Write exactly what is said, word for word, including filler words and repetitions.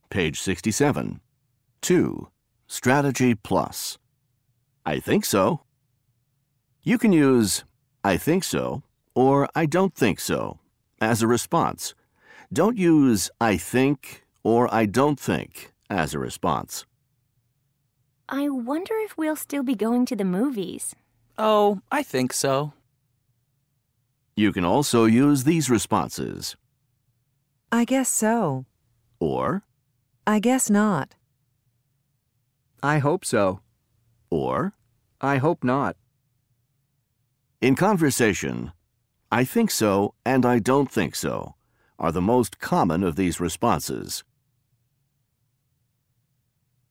Page sixty-seven. two. Strategy plus. I think so. You can use I think so or I don't think so as a response. Don't use I think or I don't think as a response. I wonder if we'll still be going to the movies. Oh, I think so. You can also use these responses. I guess so. Or, I guess not. I hope so. or, I hope not. in conversation, I think so and I don't think so are the most common of these responses.